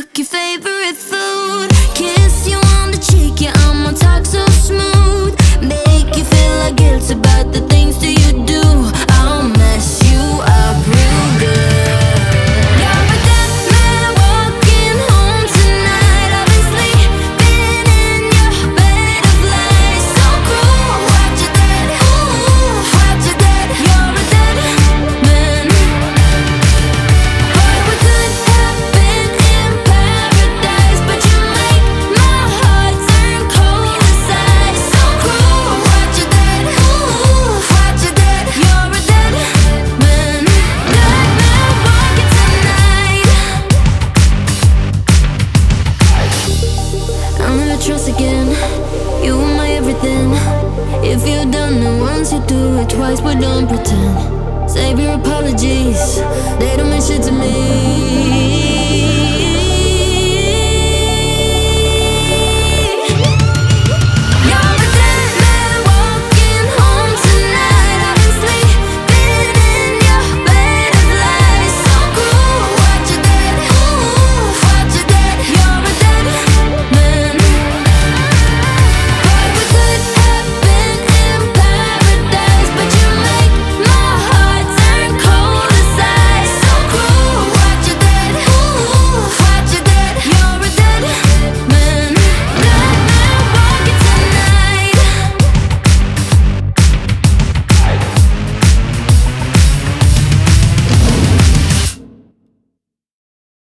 cook your favorite food, kiss you on the cheek, yeah, I'ma talk so smooth, make you feel like guilt about the things that you do. I'll mess you up real good. You're a dead man walking home tonight. I've been sleeping in your bed of lies. So cruel, watch your dead, watch your dead. You're a dead man. Boy, we could have been in paradise, but you make my heart turn cold inside. So cruel, watch your dead, watch your dead. You're a dead man. Dead man walking tonight. I'll never trust again. You were my everything. If you've done it once, you do it twice, but don't pretend. Save your apologies, they don't mean shit to me.